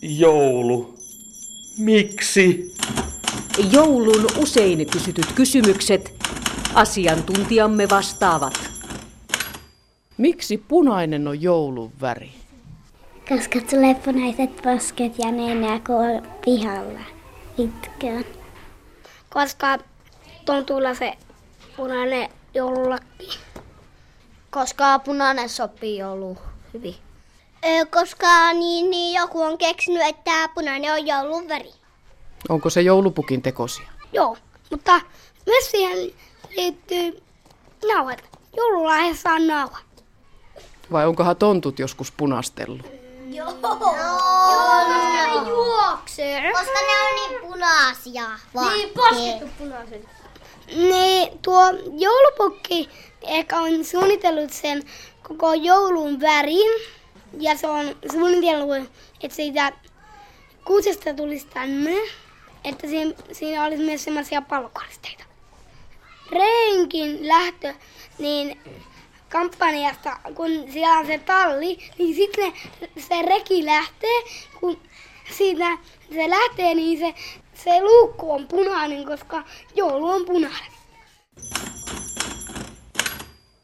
Joulu. Miksi? Joulun usein kysytyt kysymykset. Asiantuntijamme vastaavat. Miksi punainen on joulun väri? Koska tulee punaiset posket ja nenä, kun on pihalla pitkään. Koska tontuilla se punainen joululakki. Koska punainen sopii jouluun hyvin. Koska niin joku on keksinyt, että punainen on joulun väri. Onko se joulupukin tekosia? Joo, mutta myös siihen liittyy nauhat. Joululahjassa on nauha. Vai onkohan tontut joskus punastellut? Joo, ne juoksee. Koska ne on niin punaisia. Niin, poskettu punaiset. Niin, tuo joulupukki ehkä on suunnitellut sen koko joulun värin. Ja se on suunnitellut, että siitä kuusesta tulisi tänne. Että siinä olisi myös semmoisia palokoristeita. Renkin lähtö, niin kampanjasta, kun siellä on se talli, niin sitten se reki lähtee, kun siitä se lähtee, niin se luukku on punainen, koska joulu on punainen.